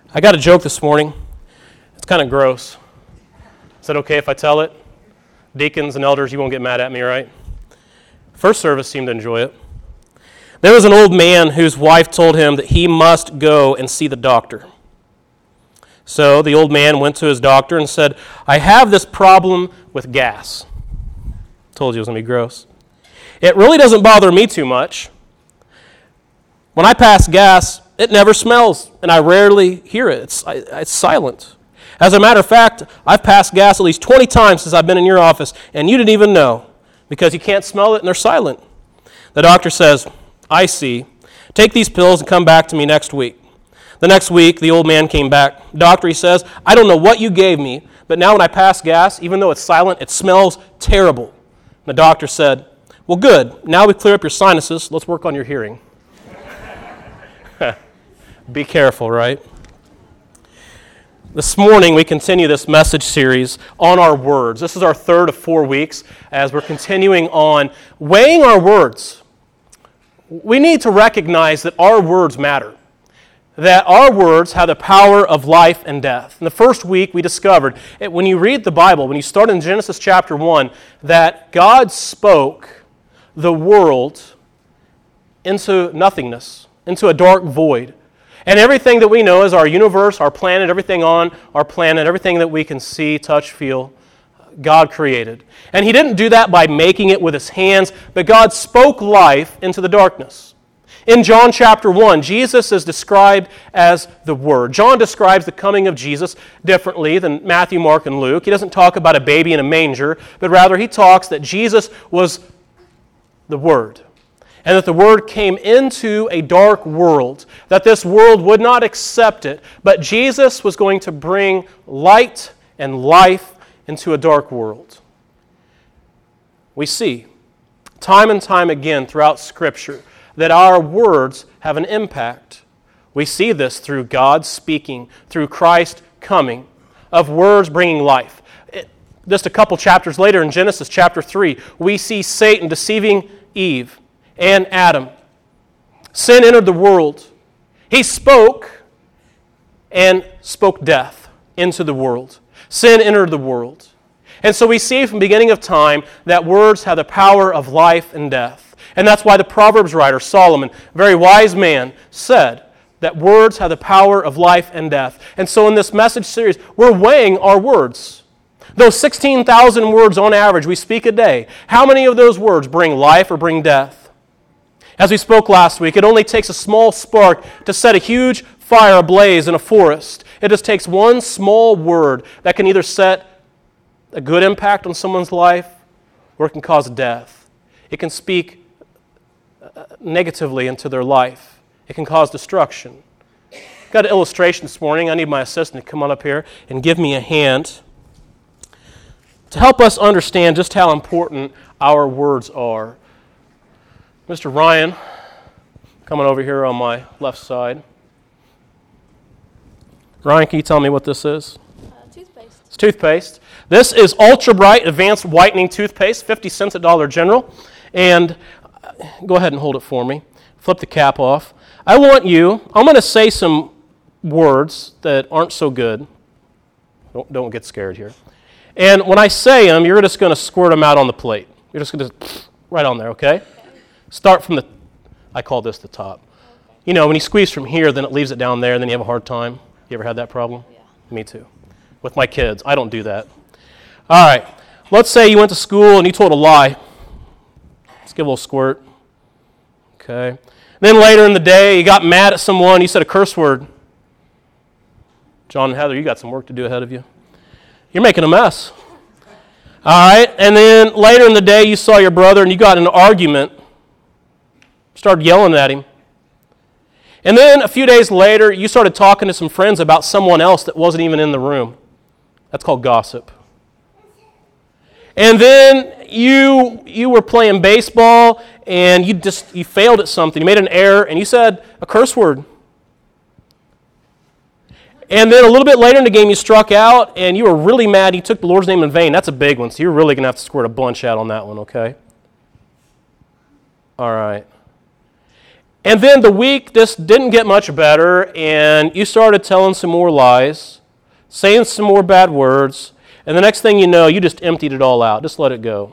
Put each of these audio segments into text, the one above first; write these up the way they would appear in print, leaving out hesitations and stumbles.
I got a joke this morning. It's kind of gross. Is it okay if I tell it? Deacons and elders, you won't get mad at me, right? First service seemed to enjoy it. There was an old man whose wife told him that he must go and see the doctor. So the old man went to his doctor and said, I have this problem with gas. Told you it was going to be gross. It really doesn't bother me too much. When I pass gas, it never smells, and I rarely hear it. It's silent. As a matter of fact, I've passed gas at least 20 times since I've been in your office, and you didn't even know, because you can't smell it and they're silent. The doctor says, I see. Take these pills and come back to me next week. The next week, the old man came back. Doctor, he says, I don't know what you gave me, but now when I pass gas, even though it's silent, it smells terrible. The doctor said, well, good. Now we clear up your sinuses. Let's work on your hearing. Be careful, right? This morning, we continue this message series on our words. This is our third of 4 weeks as we're continuing on weighing our words. We need to recognize that our words matter, that our words have the power of life and death. In the first week, we discovered, when you read the Bible, when you start in Genesis chapter 1, that God spoke the world into nothingness, into a dark void. And everything that we know as our universe, our planet, everything on our planet, everything that we can see, touch, feel, God created. And He didn't do that by making it with His hands, but God spoke life into the darkness. In John chapter 1, Jesus is described as the Word. John describes the coming of Jesus differently than Matthew, Mark, and Luke. He doesn't talk about a baby in a manger, but rather he talks that Jesus was the Word. And that the Word came into a dark world, that this world would not accept it, but Jesus was going to bring light and life into a dark world. We see time and time again throughout Scripture that our words have an impact. We see this through God speaking, through Christ coming, of words bringing life. Just a couple chapters later in Genesis chapter 3, we see Satan deceiving Eve and Adam. Sin entered the world. He spoke and spoke death into the world. Sin entered the world. And so we see from the beginning of time that words have the power of life and death. And that's why the Proverbs writer, Solomon, a very wise man, said that words have the power of life and death. And so in this message series, we're weighing our words. Those 16,000 words on average we speak a day, how many of those words bring life or bring death? As we spoke last week, it only takes a small spark to set a huge fire ablaze in a forest. It just takes one small word that can either set a good impact on someone's life or it can cause death. It can speak negatively into their life. It can cause destruction. Got an illustration this morning. I need my assistant to come on up here and give me a hand to help us understand just how important our words are. Mr. Ryan, coming over here on my left side. Ryan, can you tell me what this is? Toothpaste. It's toothpaste. This is Ultra Bright Advanced Whitening Toothpaste, 50 cents at Dollar General. And go ahead and hold it for me. Flip the cap off. I'm going to say some words that aren't so good. Don't get scared here. And when I say them, you're just going to squirt them out on the plate. You're just going to, right on there, okay? Start from I call this the top. You know, when you squeeze from here, then it leaves it down there, and then you have a hard time. You ever had that problem? Yeah. Me too. With my kids, I don't do that. All right, let's say you went to school and you told a lie. Let's give a little squirt. Okay. Then later in the day, you got mad at someone, you said a curse word. John and Heather, you got some work to do ahead of you. You're making a mess. All right, and then later in the day, you saw your brother and you got in an argument. Started yelling at him. And then a few days later, you started talking to some friends about someone else that wasn't even in the room. That's called gossip. And then you were playing baseball and you failed at something. You made an error and you said a curse word. And then a little bit later in the game, you struck out and you were really mad. You took the Lord's name in vain. That's a big one, so you're really going to have to squirt a bunch out on that one, okay? All right. And then the week just didn't get much better, and you started telling some more lies, saying some more bad words, and the next thing you know, you just emptied it all out. Just let it go.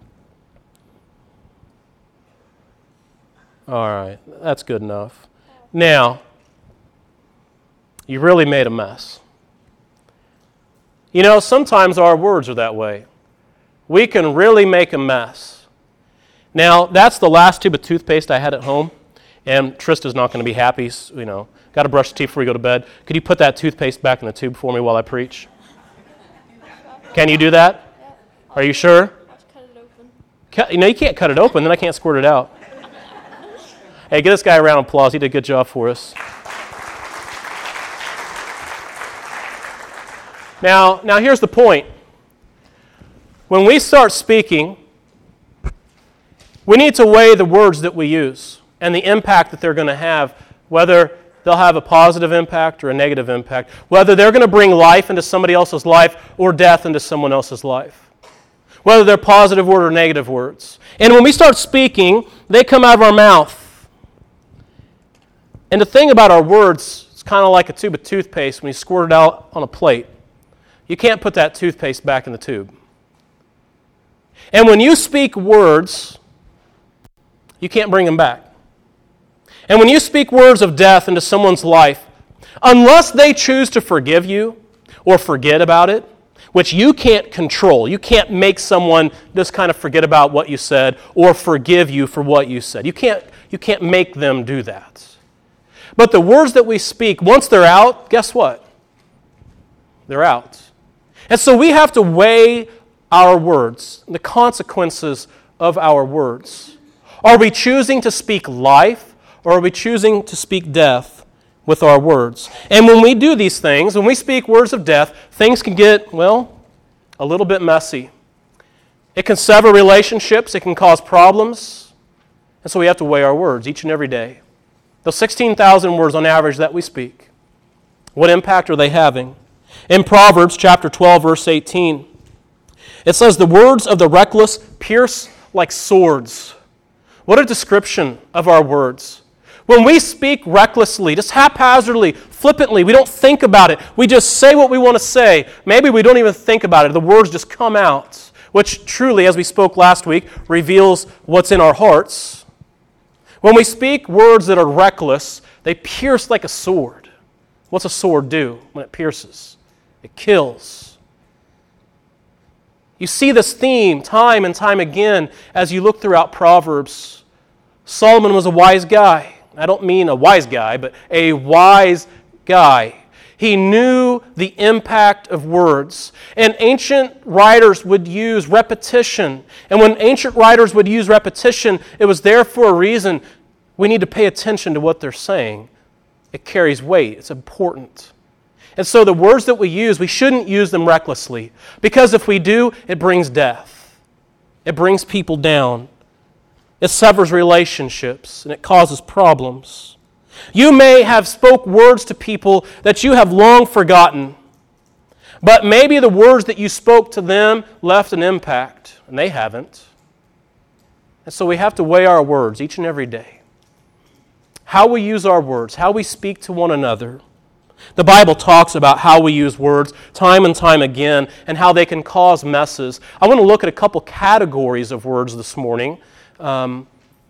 All right, that's good enough. Now, you really made a mess. You know, sometimes our words are that way. We can really make a mess. Now, that's the last tube of toothpaste I had at home, and Trista's not going to be happy. You know, got to brush your teeth before you go to bed. Could you put that toothpaste back in the tube for me while I preach? Can you do that? Are you sure? Cut it open. No, you can't cut it open, then I can't squirt it out. Hey, give this guy a round of applause. He did a good job for us. Now here's the point. When we start speaking, we need to weigh the words that we use and the impact that they're going to have, whether they'll have a positive impact or a negative impact, whether they're going to bring life into somebody else's life or death into someone else's life, whether they're positive words or negative words. And when we start speaking, they come out of our mouth. And the thing about our words, it's kind of like a tube of toothpaste when you squirt it out on a plate. You can't put that toothpaste back in the tube. And when you speak words, you can't bring them back. And when you speak words of death into someone's life, unless they choose to forgive you or forget about it, which you can't control, you can't make someone just kind of forget about what you said or forgive you for what you said. You can't make them do that. But the words that we speak, once they're out, guess what? They're out. And so we have to weigh our words, the consequences of our words. Are we choosing to speak life, or are we choosing to speak death with our words? And when we do these things, when we speak words of death, things can get, well, a little bit messy. It can sever relationships. It can cause problems. And so we have to weigh our words each and every day. Those 16,000 words on average that we speak, what impact are they having? In Proverbs chapter 12, verse 18, it says, "The words of the reckless pierce like swords." What a description of our words. When we speak recklessly, just haphazardly, flippantly, we don't think about it. We just say what we want to say. Maybe we don't even think about it. The words just come out, which truly, as we spoke last week, reveals what's in our hearts. When we speak words that are reckless, they pierce like a sword. What's a sword do when it pierces? It kills. You see this theme time and time again as you look throughout Proverbs. Solomon was a wise guy. I don't mean a wise guy, but a wise guy. He knew the impact of words. And ancient writers would use repetition. And when ancient writers would use repetition, it was there for a reason. We need to pay attention to what they're saying. It carries weight. It's important. And so the words that we use, we shouldn't use them recklessly. Because if we do, it brings death. It brings people down. It severs relationships, and it causes problems. You may have spoke words to people that you have long forgotten, but maybe the words that you spoke to them left an impact, and they haven't. And so we have to weigh our words each and every day. How we use our words, how we speak to one another. The Bible talks about how we use words time and time again and how they can cause messes. I want to look at a couple categories of words this morning that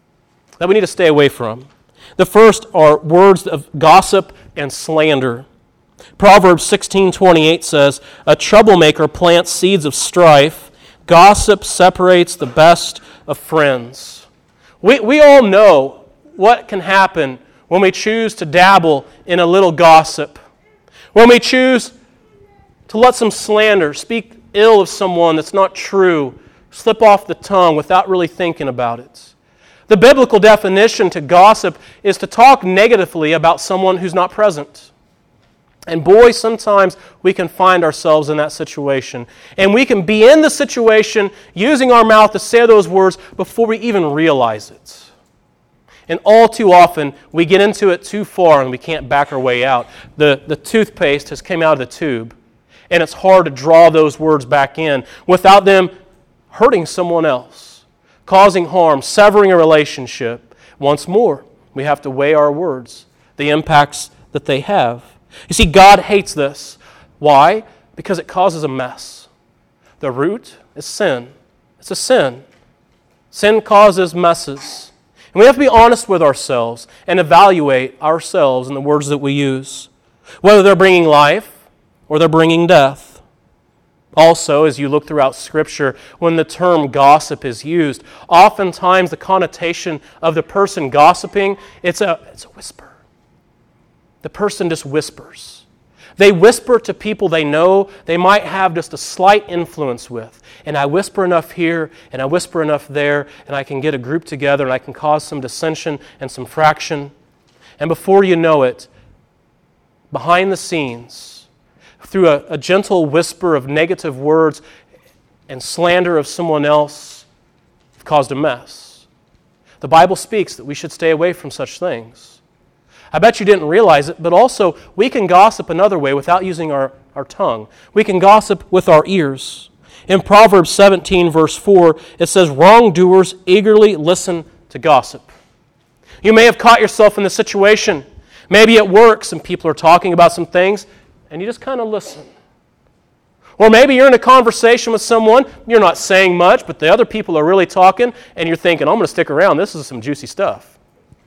we need to stay away from. The first are words of gossip and slander. Proverbs 16:28 says, "A troublemaker plants seeds of strife. Gossip separates the best of friends." We all know what can happen when we choose to dabble in a little gossip. When we choose to let some slander, speak ill of someone that's not true, slip off the tongue without really thinking about it. The biblical definition to gossip is to talk negatively about someone who's not present. And boy, sometimes we can find ourselves in that situation. And we can be in the situation using our mouth to say those words before we even realize it. And all too often, we get into it too far and we can't back our way out. The toothpaste has come out of the tube, and it's hard to draw those words back in without them hurting someone else, causing harm, severing a relationship. Once more, We have to weigh our words, the impacts that they have. You see, God hates this. Why? Because it causes a mess. The root is sin. It's a sin. Sin causes messes. And we have to be honest with ourselves and evaluate ourselves in the words that we use, whether they're bringing life or they're bringing death. Also, as you look throughout Scripture, when the term gossip is used, oftentimes the connotation of the person gossiping, it's a whisper. The person just whispers. They whisper to people they know they might have just a slight influence with. And I whisper enough here, and I whisper enough there, and I can get a group together, and I can cause some dissension and some fraction. And before you know it, behind the scenes, through a gentle whisper of negative words and slander of someone else, have caused a mess. The Bible speaks that we should stay away from such things. I bet you didn't realize it, but also we can gossip another way without using our tongue. We can gossip with our ears. In Proverbs 17, verse 4, it says, "Wrongdoers eagerly listen to gossip." You may have caught yourself in the situation. Maybe at work, some people are talking about some things, and you just kind of listen. Or maybe you're in a conversation with someone, you're not saying much, but the other people are really talking, and you're thinking, I'm going to stick around, this is some juicy stuff.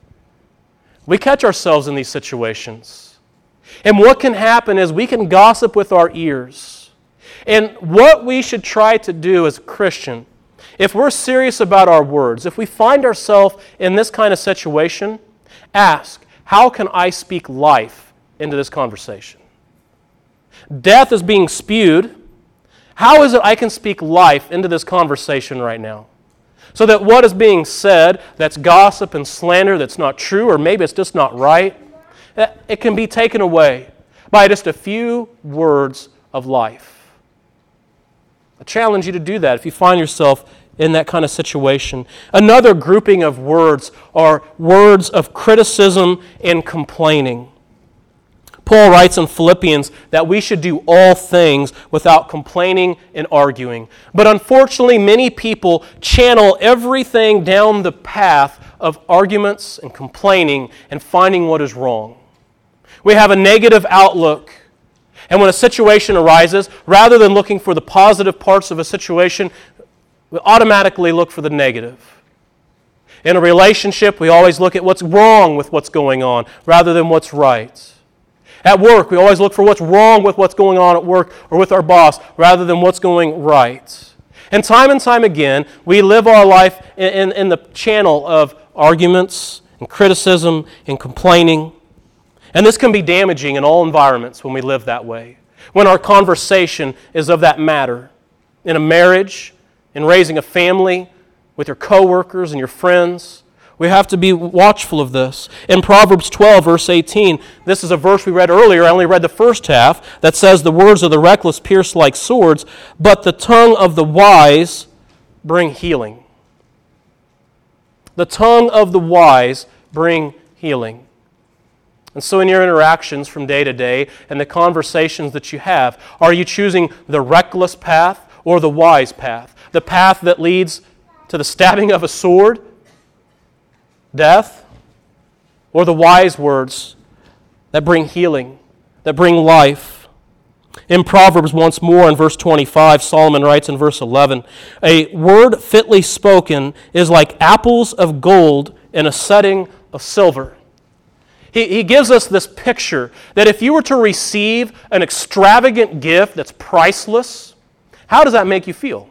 We catch ourselves in these situations. And what can happen is we can gossip with our ears. And what we should try to do as a Christian, if we're serious about our words, if we find ourselves in this kind of situation, ask, how can I speak life into this conversation? Death is being spewed. How is it I can speak life into this conversation right now? So that what is being said, that's gossip and slander, that's not true, or maybe it's just not right, it can be taken away by just a few words of life. I challenge you to do that if you find yourself in that kind of situation. Another grouping of words are words of criticism and complaining. Paul writes in Philippians that we should do all things without complaining and arguing. But unfortunately, many people channel everything down the path of arguments and complaining and finding what is wrong. We have a negative outlook. And when a situation arises, rather than looking for the positive parts of a situation, we automatically look for the negative. In a relationship, we always look at what's wrong with what's going on rather than what's right. At work, we always look for what's wrong with what's going on at work or with our boss rather than what's going right. And time again, we live our life in the channel of arguments and criticism and complaining. And this can be damaging in all environments when we live that way. When our conversation is of that matter. In a marriage, in raising a family, with your coworkers and your friends. We have to be watchful of this. In Proverbs 12, verse 18, this is a verse we read earlier. I only read the first half that says, "The words of the reckless pierce like swords, but the tongue of the wise bring healing." The tongue of the wise bring healing. And so in your interactions from day to day and the conversations that you have, are you choosing the reckless path or the wise path? The path that leads to the stabbing of a sword, death, or the wise words that bring healing, that bring life? In Proverbs once more in verse 25, Solomon writes in verse 11, "A word fitly spoken is like apples of gold in a setting of silver." He gives us this picture that if you were to receive an extravagant gift that's priceless, how does that make you feel?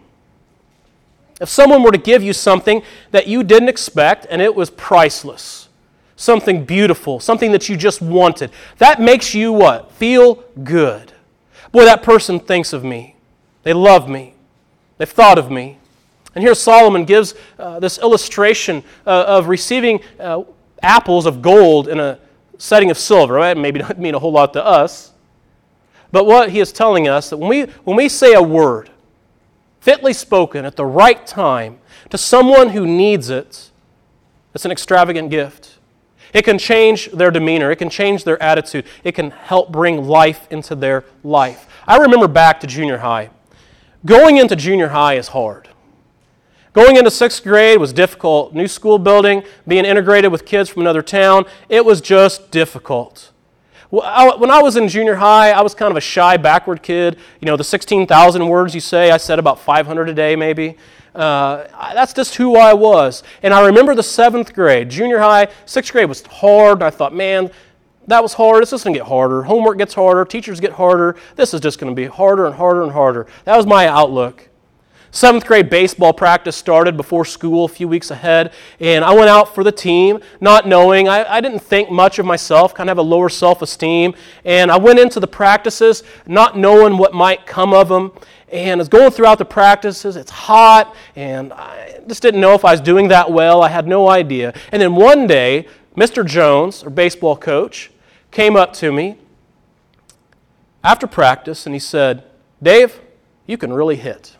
If someone were to give you something that you didn't expect and it was priceless, something beautiful, something that you just wanted, that makes you what? Feel good. Boy, that person thinks of me. They love me. They've thought of me. And here Solomon gives this illustration of receiving apples of gold in a setting of silver. That maybe doesn't mean a whole lot to us. But what he is telling us, that when we say a word, fitly spoken at the right time, to someone who needs it, it's an extravagant gift. It can change their demeanor. It can change their attitude. It can help bring life into their life. I remember back to junior high. Going into junior high is hard. Going into 6th grade was difficult. New school building, being integrated with kids from another town, it was just difficult. When I was in junior high, I was kind of a shy, backward kid. You know, the 16,000 words you say, I said about 500 a day maybe. That's just who I was. And I remember the 7th grade, junior high, 6th grade was hard. I thought, man, that was hard. It's just going to get harder. Homework gets harder. Teachers get harder. This is just going to be harder and harder and harder. That was my outlook. 7th grade baseball practice started before school a few weeks ahead, and I went out for the team, not knowing. I didn't think much of myself, kind of have a lower self-esteem, and I went into the practices not knowing what might come of them, and as going throughout the practices, it's hot, and I just didn't know if I was doing that well. I had no idea. And then one day, Mr. Jones, our baseball coach, came up to me after practice, and he said, "Dave, you can really hit."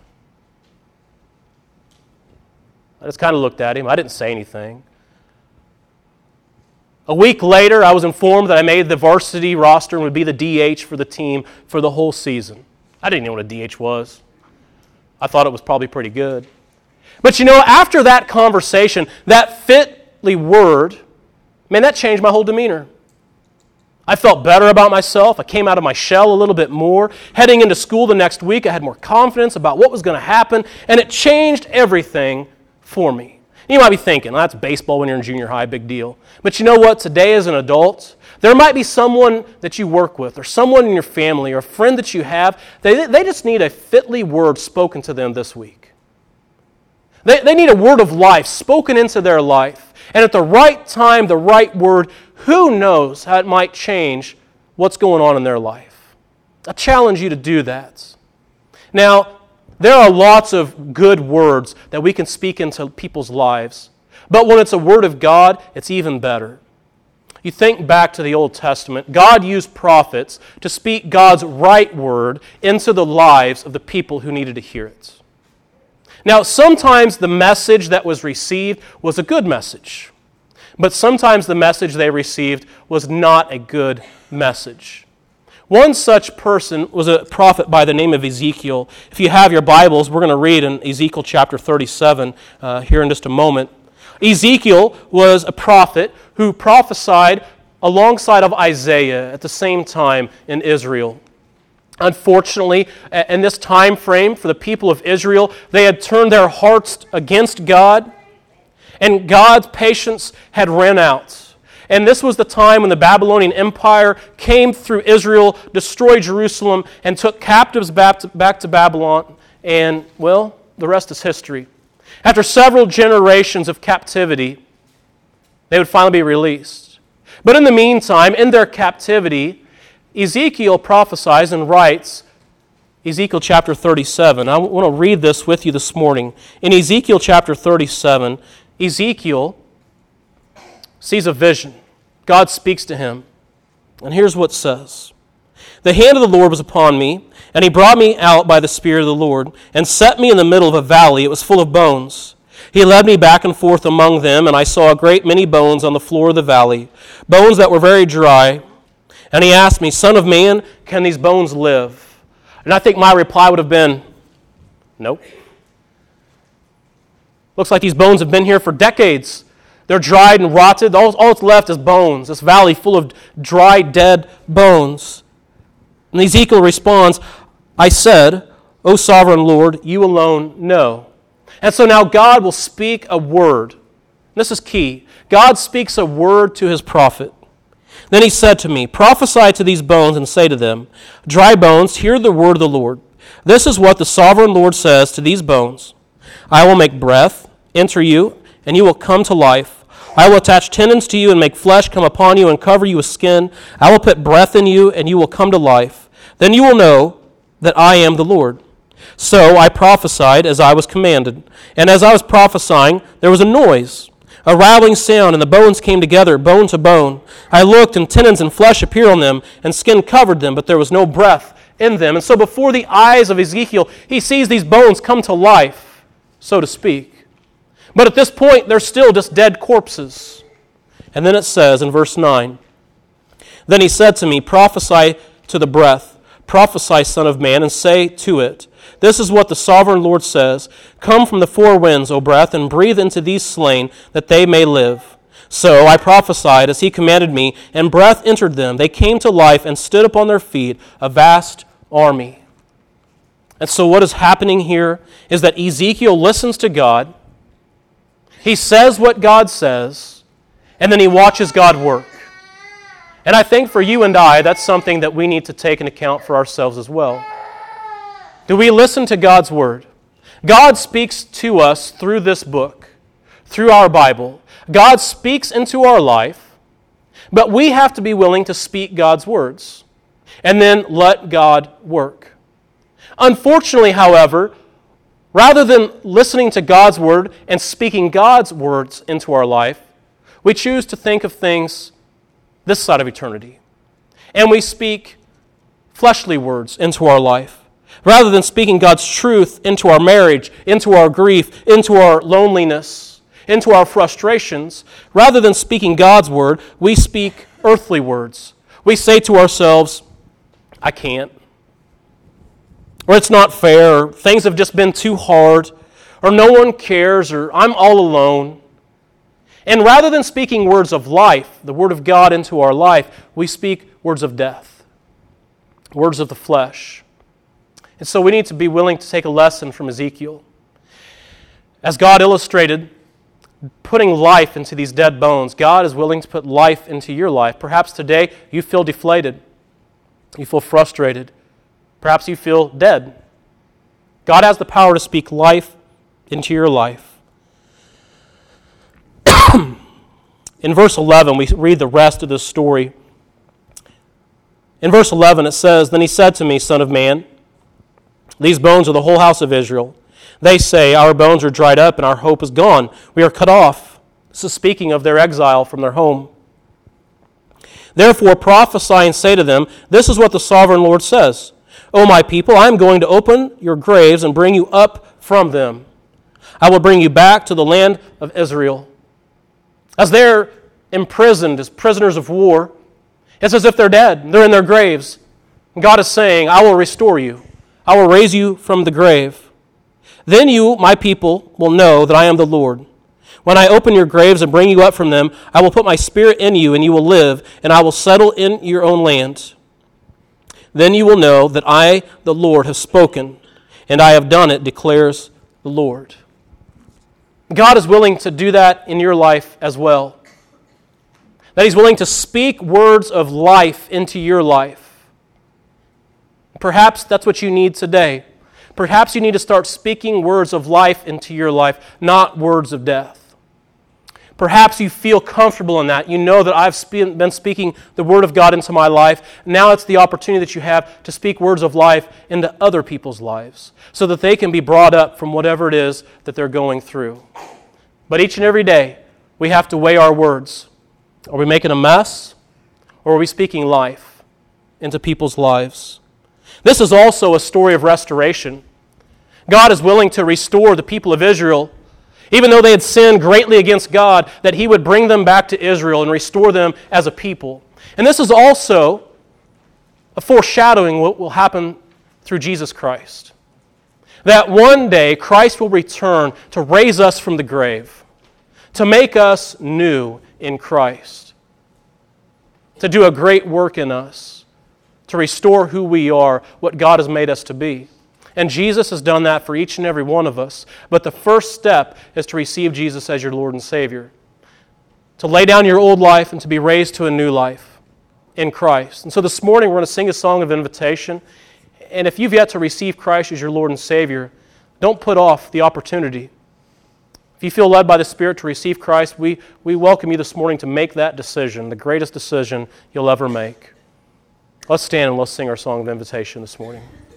I just kind of looked at him. I didn't say anything. A week later, I was informed that I made the varsity roster and would be the DH for the team for the whole season. I didn't know what a DH was. I thought it was probably pretty good. But you know, after that conversation, that fitly word, man, that changed my whole demeanor. I felt better about myself. I came out of my shell a little bit more. Heading into school the next week, I had more confidence about what was going to happen, and it changed everything for me. You might be thinking, that's baseball when you're in junior high, big deal. But you know what? Today as an adult, there might be someone that you work with or someone in your family or a friend that you have, they just need a fitly word spoken to them this week. They need a word of life spoken into their life. And at the right time, the right word, who knows how it might change what's going on in their life. I challenge you to do that. Now, there are lots of good words that we can speak into people's lives. But when it's a word of God, it's even better. You think back to the Old Testament, God used prophets to speak God's right word into the lives of the people who needed to hear it. Now, sometimes the message that was received was a good message. But sometimes the message they received was not a good message. One such person was a prophet by the name of Ezekiel. If you have your Bibles, we're going to read in Ezekiel chapter 37 here in just a moment. Ezekiel was a prophet who prophesied alongside of Isaiah at the same time in Israel. Unfortunately, in this time frame for the people of Israel, they had turned their hearts against God, and God's patience had run out. And this was the time when the Babylonian Empire came through Israel, destroyed Jerusalem, and took captives back to Babylon. And, well, the rest is history. After several generations of captivity, they would finally be released. But in the meantime, in their captivity, Ezekiel prophesies and writes Ezekiel chapter 37. I want to read this with you this morning. In Ezekiel chapter 37, Ezekiel sees a vision. God speaks to him. And here's what it says. The hand of the Lord was upon me, and he brought me out by the Spirit of the Lord, and set me in the middle of a valley. It was full of bones. He led me back and forth among them, and I saw a great many bones on the floor of the valley, bones that were very dry. And he asked me, Son of man, can these bones live? And I think my reply would have been, nope. Looks like these bones have been here for decades. They're dried and rotted. All that's left is bones, this valley full of dry, dead bones. And Ezekiel responds, I said, O sovereign Lord, you alone know. And so now God will speak a word. This is key. God speaks a word to his prophet. Then he said to me, Prophesy to these bones and say to them, Dry bones, hear the word of the Lord. This is what the sovereign Lord says to these bones. I will make breath enter you, and you will come to life. I will attach tendons to you and make flesh come upon you and cover you with skin. I will put breath in you, and you will come to life. Then you will know that I am the Lord. So I prophesied as I was commanded. And as I was prophesying, there was a noise, a rattling sound, and the bones came together, bone to bone. I looked, and tendons and flesh appeared on them, and skin covered them, but there was no breath in them. And so before the eyes of Ezekiel, he sees these bones come to life, so to speak. But at this point, they're still just dead corpses. And then it says in verse 9, Then he said to me, Prophesy to the breath, Prophesy, Son of Man, and say to it, This is what the sovereign Lord says, Come from the four winds, O breath, and breathe into these slain, that they may live. So I prophesied as he commanded me, and breath entered them. They came to life and stood upon their feet, a vast army. And so what is happening here is that Ezekiel listens to God, he says what God says, and then he watches God work. And I think for you and I, that's something that we need to take into account for ourselves as well. Do we listen to God's Word? God speaks to us through this book, through our Bible. God speaks into our life, but we have to be willing to speak God's words and then let God work. Unfortunately, however, rather than listening to God's Word and speaking God's words into our life, we choose to think of things this side of eternity. And we speak fleshly words into our life. Rather than speaking God's truth into our marriage, into our grief, into our loneliness, into our frustrations, rather than speaking God's word, we speak earthly words. We say to ourselves, I can't. Or it's not fair, or things have just been too hard, or no one cares, or I'm all alone. And rather than speaking words of life, the Word of God into our life, we speak words of death, words of the flesh. And so we need to be willing to take a lesson from Ezekiel. As God illustrated, putting life into these dead bones, God is willing to put life into your life. Perhaps today you feel deflated, you feel frustrated, perhaps you feel dead. God has the power to speak life into your life. In verse 11, we read the rest of this story. In verse 11, it says, Then he said to me, Son of man, these bones are the whole house of Israel. They say, Our bones are dried up and our hope is gone. We are cut off. This is speaking of their exile from their home. Therefore prophesy and say to them, This is what the sovereign Lord says. O my people, I am going to open your graves and bring you up from them. I will bring you back to the land of Israel. As they're imprisoned as prisoners of war, it's as if they're dead. They're in their graves. And God is saying, I will restore you. I will raise you from the grave. Then you, my people, will know that I am the Lord. When I open your graves and bring you up from them, I will put my spirit in you, and you will live, and I will settle in your own land. Then you will know that I, the Lord, have spoken, and I have done it, declares the Lord. God is willing to do that in your life as well. That He's willing to speak words of life into your life. Perhaps that's what you need today. Perhaps you need to start speaking words of life into your life, not words of death. Perhaps you feel comfortable in that. You know that I've been speaking the Word of God into my life. Now it's the opportunity that you have to speak words of life into other people's lives so that they can be brought up from whatever it is that they're going through. But each and every day, we have to weigh our words. Are we making a mess, or are we speaking life into people's lives? This is also a story of restoration. God is willing to restore the people of Israel. Even though they had sinned greatly against God, that He would bring them back to Israel and restore them as a people. And this is also a foreshadowing what will happen through Jesus Christ. That one day Christ will return to raise us from the grave, to make us new in Christ, to do a great work in us, to restore who we are, what God has made us to be. And Jesus has done that for each and every one of us. But the first step is to receive Jesus as your Lord and Savior. To lay down your old life and to be raised to a new life in Christ. And so this morning we're going to sing a song of invitation. And if you've yet to receive Christ as your Lord and Savior, don't put off the opportunity. If you feel led by the Spirit to receive Christ, we welcome you this morning to make that decision, the greatest decision you'll ever make. Let's stand and let's sing our song of invitation this morning.